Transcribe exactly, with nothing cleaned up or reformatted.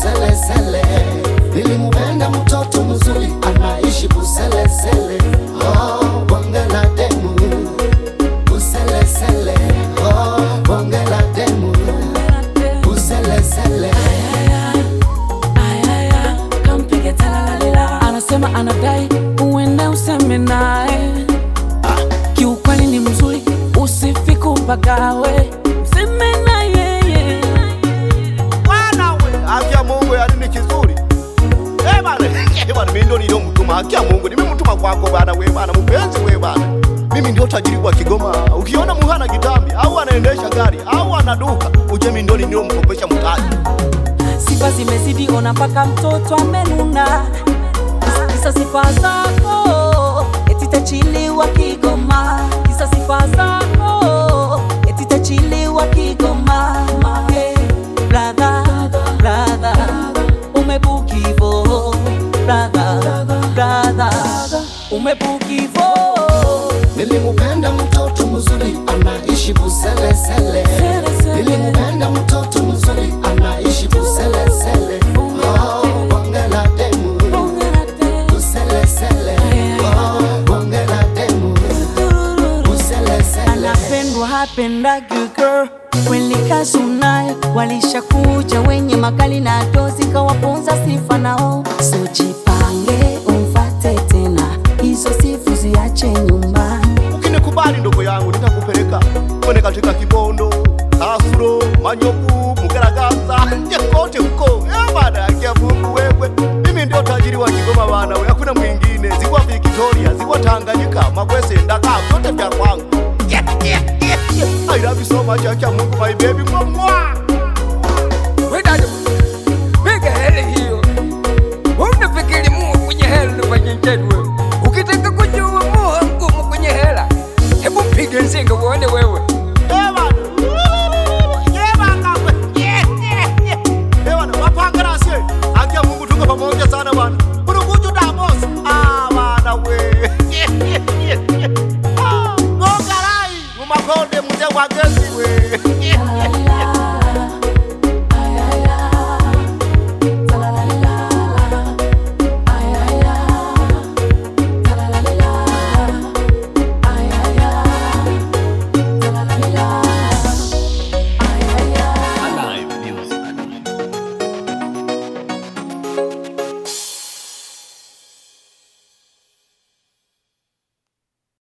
Buselesele. Nilimupenda mtoto mzuri anaishi Buselesele. Oh, bonge la demu Buselesele. Oh, bonge la demu Buselesele. Kampige talalalila. Anasema anadai uende useme nae. Kiukweli ni mzuri usifiku upagawe. Mseme na yeye. Bwana we, haki ya Mungu ya nini kizuri? Eh bana, eh bana, mimi ndio nilio mtuma. Haki ya Mungu, mimi mtuma kwako bana we bana, mpenzi we bana. Mimi ndio tajiri wa Kigoma. Ukiona muhana kitambi au anaendesha gari au anaduka, uje mimi ndio nilio mkopesha mtaji. Sifa zimezidi ona mpaka mtoto amenuna. Kisa sifa zako eti tachiliwa Kigoma. Kisa sifa zako eti tachiliwa Kigoma. Hey, brother, brother, umebukivo. Brother, brother, umebukivo. Nilimupenda mtoto mzuri anaishi Buselesele. Nilimupenda mtoto mzuri anaishi Buselesele. Oh, bonge la demu Buselesele. Oh, bonge la demu Buselesele. Anapendwa hapenda girl. Kweli kazi unayo, walishakuja wenye makali na dozi kawaponza sifa nao. So jipange umfate tena, hizo sifu ziache nyuma. Ukinikubali ndogo yangu nitakupeleka kwenye katika Kibondo, Afro, Manyoku, Mugaragaza, nyekote huko. Eh bana, haki ya Mungu wewe. Mimi ndio tajiri wa Kigoma bana wewe, hakuna mwingine. Ziwa Victoria, ziwa Tanganyika, Mabwese, Ndaka, vyote vya kwangu. Yeah, yeah, yeah, yeah. I love you so much, haki ya Mungu my baby. Mwa. Wewe dada, piga hela hiyo. Wewe unafikiri Mungu kwenye hela unafanya nini wewe? Ukitaka kujua Mungu kwenye hela, hebu piga nzinga uone wewe. Eh bana. Yeah bana. Yeah, yeah, yeah. Eh bana, wapanga rasi. Haki ya Mungu tuko pamoja sana bana. Urukuju da boss. Ah bana we. Yeah, yeah, yeah, yeah. Ah, Ngogarai, umakonde mzee wa gesi we. Yeah, yeah, yeah.